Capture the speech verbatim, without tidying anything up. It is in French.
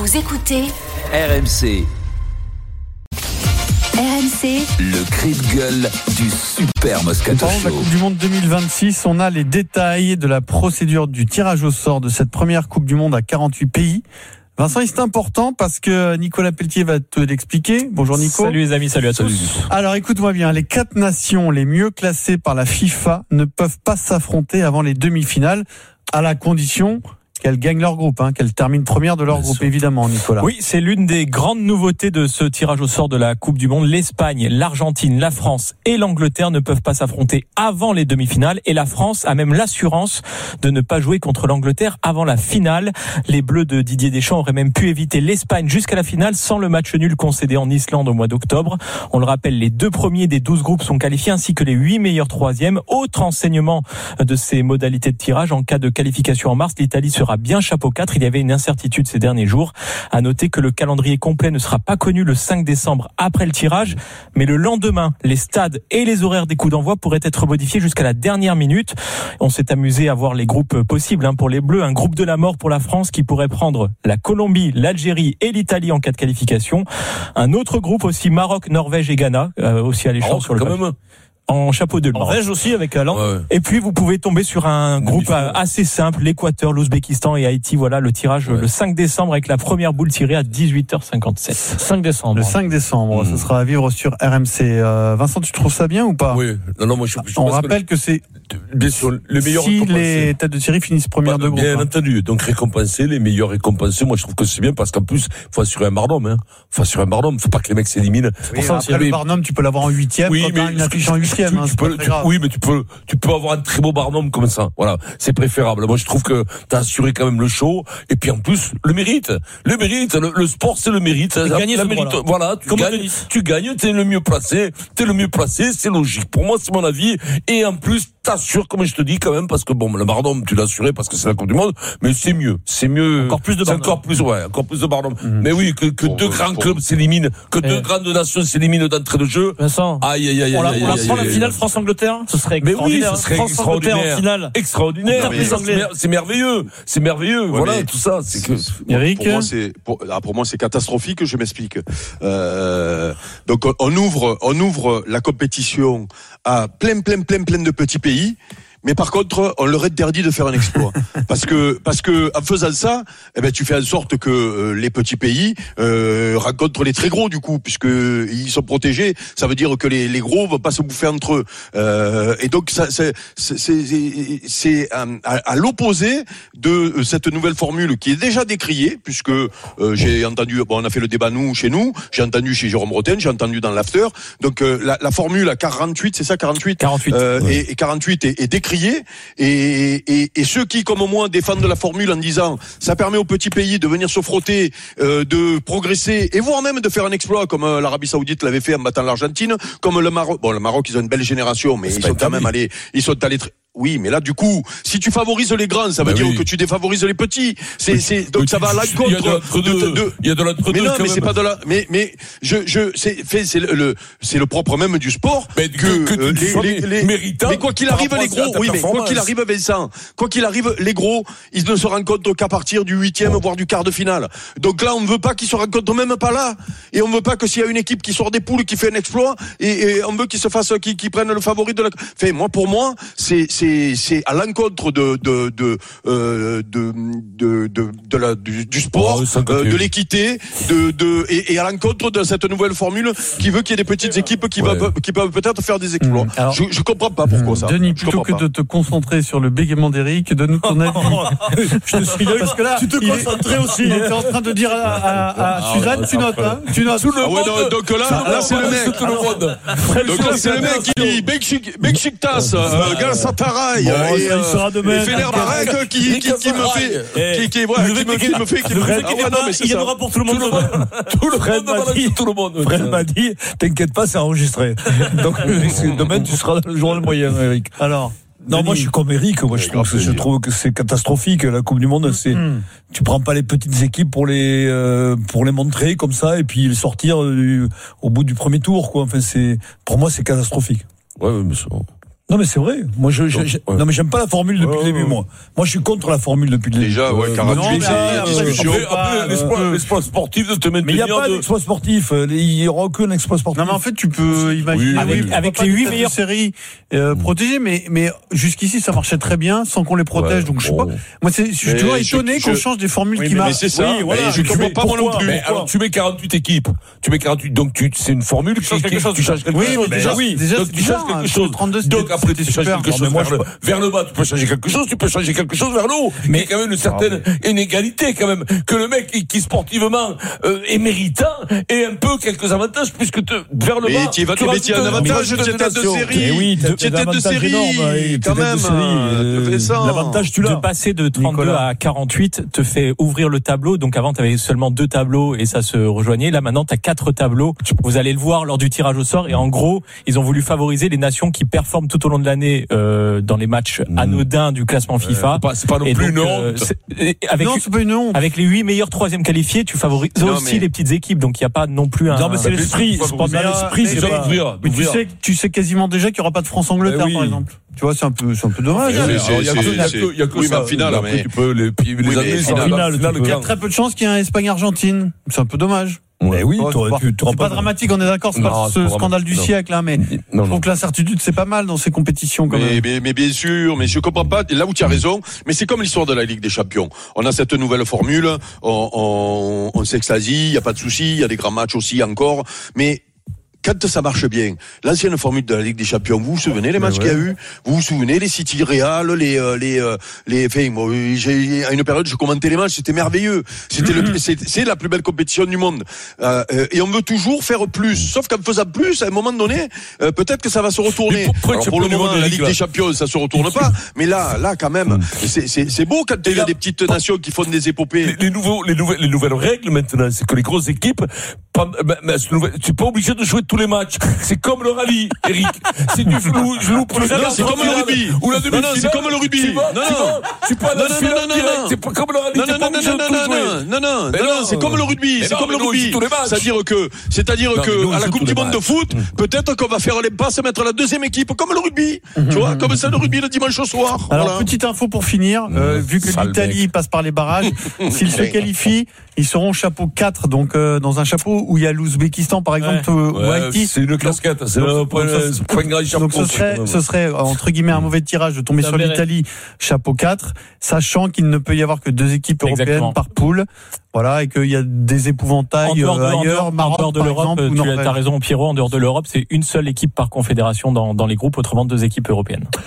Vous écoutez R M C. R M C, Le cri de gueule du Super Moscato Pendant Show. la Coupe du Monde deux mille vingt-six, on a les détails de la procédure du tirage au sort de cette première Coupe du Monde à quarante-huit pays. Vincent, c'est important parce que Nicolas Pelletier va te l'expliquer. Bonjour Nico. Salut les amis, salut à Salut. tous. Alors écoute-moi bien, les quatre nations les mieux classées par la FIFA ne peuvent pas s'affronter avant les demi-finales, à la condition qu'elles gagnent leur groupe, hein, qu'elles terminent première de leur Bien groupe, sûr. évidemment, Nicolas. Oui, c'est l'une des grandes nouveautés de ce tirage au sort de la Coupe du Monde. L'Espagne, l'Argentine, la France et l'Angleterre ne peuvent pas s'affronter avant les demi-finales et la France a même l'assurance de ne pas jouer contre l'Angleterre avant la finale. Les Bleus de Didier Deschamps auraient même pu éviter l'Espagne jusqu'à la finale sans le match nul concédé en Islande au mois d'octobre. On le rappelle, les deux premiers des douze groupes sont qualifiés ainsi que les huit meilleurs troisièmes. Autre enseignement de ces modalités de tirage, en cas de qualification en mars, l'Italie sera bien chapeau quatre. Il y avait une incertitude ces derniers jours. À noter que le calendrier complet ne sera pas connu le cinq décembre après le tirage, mais le lendemain, les stades et les horaires des coups d'envoi pourraient être modifiés jusqu'à la dernière minute. On s'est amusé à voir les groupes possibles hein, pour les Bleus. Un groupe de la mort pour la France qui pourrait prendre la Colombie, l'Algérie et l'Italie en cas de qualification. Un autre groupe aussi, Maroc, Norvège et Ghana, euh, aussi alléchant Oh, sur le quand papier. même. En chapeau de Norvège aussi avec la langue. Ouais. Et puis vous pouvez tomber sur un groupe Magnifique. assez simple, l'Équateur, l'Ouzbékistan et Haïti. Voilà le tirage Ouais. le cinq décembre avec la première boule tirée à dix-huit heures cinquante-sept. cinq décembre. Le cinq décembre, Mmh. ce sera à vivre sur R M C. Euh, Vincent, tu trouves ça bien ou pas? Oui, non, non, moi je, je On pense rappelle que, c'est que bien sûr, le meilleur si récompensé. les têtes de série finissent première Bah, de groupe. bien hein. entendu, donc récompenser les meilleurs récompensés. Moi je trouve que c'est bien parce qu'en plus faut assurer un barnum, hein. Faut assurer un barnum, faut pas que les mecs s'éliminent. Oui, après, le Barnum, tu peux l'avoir en huitième. Oui, quand t'as mais une affiche en huitième. tu, Hein, tu c'est peux, pas très tu- grave. oui, mais tu peux, tu peux avoir un très beau barnum comme ça. Voilà, c'est préférable. Moi, je trouve que t'as assuré quand même le show. Et puis en plus, le mérite, le mérite, le, le sport, c'est le mérite. La, gagner la ce mérite, droit-là. voilà, tu Comme au gagnes, tennis. tu gagnes, t'es le mieux placé, t'es le mieux placé, c'est logique. Pour moi, c'est mon avis. Et en plus, t'assures, comme je te dis quand même, parce que bon, le barnum, tu l'as assuré parce que c'est la Coupe du Monde, mais c'est mieux, c'est mieux. Encore plus de c'est barnum. encore plus, ouais, encore plus de barnum. Mhm. Mais oui, que, que Pour- deux grands pour- clubs s'éliminent, que deux Eh. grandes nations s'éliminent d'entrée de jeu. Vincent, Aïe, aïe, aïe, on la, aïe, on la aïe, prend aïe, la aïe. finale France-Angleterre. Ce serait Mais oui, extraordinaire. ce serait France-Angleterre en extraordinaire. finale. Extraordinaire. Mais- Mais ça, c'est, mer- c'est merveilleux. C'est merveilleux. Ouais, voilà, mais- tout ça. C'est que. Eric, Pour moi, c'est pour, ah, pour moi c'est catastrophique. Je m'explique. Euh, donc on, on ouvre on ouvre la compétition à plein plein plein plein de petits pays. Mais par contre, on leur interdit de faire un exploit parce que parce que en faisant ça, eh ben tu fais en sorte que euh, les petits pays euh, rencontrent les très gros du coup, puisque ils sont protégés. Ça veut dire que les, les gros vont pas se bouffer entre eux. Euh, et donc ça c'est c'est c'est, c'est à, à l'opposé de cette nouvelle formule qui est déjà décriée, puisque euh, j'ai entendu, bon, on a fait le débat nous chez nous, j'ai entendu chez Jérôme Rotten, j'ai entendu dans l'after. Donc euh, la, la formule à quarante-huit, c'est ça quarante-huit. quarante-huit. Euh, Ouais. et, et quarante-huit est, est décrié et, et, et ceux qui, comme moi, défendent la formule en disant ça permet aux petits pays de venir se frotter, euh, de progresser et voire même de faire un exploit comme euh, l'Arabie Saoudite l'avait fait en battant l'Argentine, comme le Maroc. Bon, le Maroc, ils ont une belle génération, mais C'est ils pas sont quand interdit. même allés, ils sont allés. Tr- Oui, mais là, du coup, si tu favorises les grands, ça veut Bah dire oui. que tu défavorises les petits. C'est, c'est, donc ça va à Il y a de l'encontre l'entre-deux. de, de, Il y a de l'entre-deux. mais non, quand mais c'est même. pas de la. Mais mais je je c'est fait c'est le, le c'est le propre même du sport Mais que- que tu euh, les, sois les, les- méritant mais quoi qu'il par arrive rapport les à gros ta oui mais quoi performance. qu'il arrive Vincent quoi qu'il arrive les gros ils ne se rencontrent qu'à partir du huitième voire du quart de finale. Donc là on ne veut pas qu'ils se rencontrent même pas là et on veut pas que s'il y a une équipe qui sort des poules qui fait un exploit et, et on veut qu'ils se fassent qu'ils qu'ils prennent le favori de la. Enfin moi pour moi c'est c'est c'est à l'encontre de de de euh, de de de, de la du, du sport, Oh, ça, euh, de l'équité, de de et, et à l'encontre de cette nouvelle formule qui veut qu'il y ait des petites équipes qui Ouais. peuvent qui peuvent peut-être faire des exploits. Mmh. Alors- je je comprends pas pourquoi ça. Denis, Je plutôt comprends que pas. de te concentrer sur le bégaiement d'Eric, donne-nous ton avis. Je te suis Parce que là, Tu te il est- concentrais aussi. Il était en train de dire à, à, à Ah, Suzanne, ouais, tu notes, hein, tu notes. Tout le Ah ouais, monde. donc, donc là, là c'est le mec. Tout le monde. Donc là c'est le mec qui dit Beşik- Beşiktaş, euh, Galatasaray Bon, et, ça, il sera demain. et Fenerbahçe qui qui qui me fait qui qui voilà, qui me qui me fait qui me fait. Ah ouais, non, mais c'est Il y en ça. aura pour tout le monde. Tout le Fred monde. m'a Voilà, dit- c'est tout le monde. Fred m'a dit, t'inquiète pas, c'est enregistré. Donc, demain, tu seras dans le journal moyen, Eric. Alors, Non, Denis. moi, je suis comme Eric. Moi, je, trouve, que- je trouve que c'est catastrophique. La Coupe du Monde, c'est, Mmh. tu prends pas les petites équipes pour les, euh, pour les montrer comme ça et puis les sortir du, au bout du premier tour, quoi. Enfin, c'est, pour moi, c'est catastrophique. Ouais, ouais, mais ça- Non mais c'est vrai. Moi je, je, je ouais. non mais j'aime pas la formule depuis Ouais, le début ouais. moi. Moi je suis contre la formule depuis le début. Déjà, ouais, Euh, quarante-huit, non, mais, c'est euh, une discussion. Après, après, l'exploit, euh, l'exploit sportif de te mettre Mais il n'y a venir pas de- d'exploit sportif. Il n'y aura aucun exploit sportif. Non mais en fait tu peux imaginer Oui, oui, avec- pourquoi avec pas les des huit têtes de meilleurs- série euh, protégées, mais mais jusqu'ici ça marchait très bien sans qu'on les protège. Ouais, donc je sais bon. pas. Moi c'est, je suis Mais toujours je- étonné je- qu'on change des formules Oui, qui mais- marchent. Mais c'est ça. Oui, voilà, Et je je comprends sais pas moi non pourquoi. plus. Mais alors tu mets quarante-huit équipes, tu mets quarante-huit, donc tu, c'est une formule qui change quelque chose, tu changes quelque Oui, chose. mais déjà, oui, déjà, donc c'est tu bizarre, changes hein, quelque chose. trente-deux, Donc c'était- après tu c'était changes super. quelque Non, chose mais moi, vers je le, vers le bas, tu peux changer quelque chose, tu peux changer quelque chose vers le haut. Mais il y a quand même une certaine inégalité quand même que le mec qui, qui sportivement euh, est méritant ait un peu quelques avantages puisque te, vers le Mais bas. tu vas te rajoutes mettre un avantage, rajoutes tu es une tête de nation. série. Eh oui, Tu es tête de l'avantage série, énorme, et quand tête de même. série, euh, euh, fais ça. L'avantage tu De l'as. passer de trente-deux Nicolas. à quarante-huit te fait ouvrir le tableau. Donc avant, tu avais seulement deux tableaux et ça se rejoignait. Là, maintenant, tu as quatre tableaux. Vous allez le voir lors du tirage au sort. Et en gros, ils ont voulu favoriser les nations qui performent tout au long de l'année euh, dans les matchs anodins du classement FIFA. C'est pas, c'est pas non Et plus donc, une euh, honte. c'est- et avec, Non, c'est pas une honte. avec les huit meilleurs troisièmes qualifiés, tu favorises Non, aussi mais- les petites équipes. Donc il n'y a pas non plus un... Non mais c'est mais l'esprit. c'est C'est pas pas- dans l'esprit. mais- C'est Déjà pas. d'ouvrir, Mais tu d'ouvrir. sais, tu sais quasiment déjà qu'il n'y aura pas de France-Angleterre, Eh oui. par exemple. Tu vois, c'est un peu, c'est un peu dommage. Mais hein. c'est- Alors, il y a que- il y a c'est- que- il y a que oui, mais ça. en finale, Après, mais- tu peux les, puis les Oui, mais Anglais en sont à la finale, finale, tu peux- Il y a quand- très peu de chances qu'il y ait un Espagne-Argentine. C'est un peu dommage. Mais oui, Ouais, t'aurais c'est pas- pu. t'auras c'est pas dramatique, on est d'accord, c'est Non, pas c'est ce pas scandale du dramatique, non. siècle, hein, mais Non, je non. trouve que l'incertitude, c'est pas mal dans ces compétitions, quand Mais, même. mais, mais bien sûr, mais je comprends pas. Là où tu as raison, mais c'est comme l'histoire de la Ligue des Champions. On a cette nouvelle formule, on, on, on s'extasie, il y a pas de souci, il y a des grands matchs aussi encore, mais quand ça marche bien, l'ancienne formule de la Ligue des Champions, vous vous souvenez les matchs qu'il y a eu? Vous vous souvenez les City Real, les euh, les euh, les enfin, moi, j'ai à une période je commentais les matchs, c'était merveilleux. C'était le c'est, c'est la plus belle compétition du monde. Euh, euh, et on veut toujours faire plus, sauf qu'en faisant plus à un moment donné, euh, peut-être que ça va se retourner. Mais pourquoi Alors, tu pour peux le le moment voir, la Eric, Ligue là des Champions, ça se retourne pas, mais là là quand même, c'est c'est c'est beau quand il y a là, des petites nations qui font des épopées. Les, les nouveaux, les nouvelles, les nouvelles règles maintenant, c'est que les grosses équipes, pas, ben, ben, c'est nouvelle- tu n'es pas obligé de jouer tous les matchs. C'est comme le rallye, Eric. C'est du flou, je loupe le Non, c'est comme le rugby. Ou la Non, demi-finale. non, c'est comme le rugby. Tu vas, Non, tu non. vas, tu peux aller Non, en non, finale non, non, direct. non. C'est pas comme le rallye. Non, t'es non, pas non, obligé non, de non, tout non, jouer. non, non, non, Mais non, non, c'est comme le rugby, mais c'est non, comme mais le nous, on rugby. joue tous les matchs. C'est-à-dire que, c'est-à-dire Non, mais nous, que, on à la joue Coupe tous du les Monde de matchs. foot, peut-être qu'on va faire l'impasse et mettre la deuxième équipe, comme le rugby. Tu vois, comme ça, le rugby le dimanche au soir. Alors, Voilà. petite info pour finir, euh, vu que sale l'Italie passe par les barrages, s'ils se qualifient, ils seront chapeau quatre, donc euh, dans un chapeau où il y a l'Ouzbékistan, par exemple, euh, ou Ouais, Haïti. c'est une casquette. C'est donc- le donc point, ça- c'est pas une grande chapeau. Donc ce serait, ce serait entre guillemets un mauvais tirage de tomber Ça sur verrait. l'Italie, chapeau quatre, sachant qu'il ne peut y avoir que deux équipes européennes Exactement. par poule, voilà, et qu'il y a des En épouvantails dehors de, euh, en ailleurs, dehors- en Maroc dehors de par l'Europe, exemple, ou tu as Norvège. t'as raison Pierrot, en dehors de l'Europe, c'est une seule équipe par confédération dans, dans les groupes, autrement deux équipes européennes.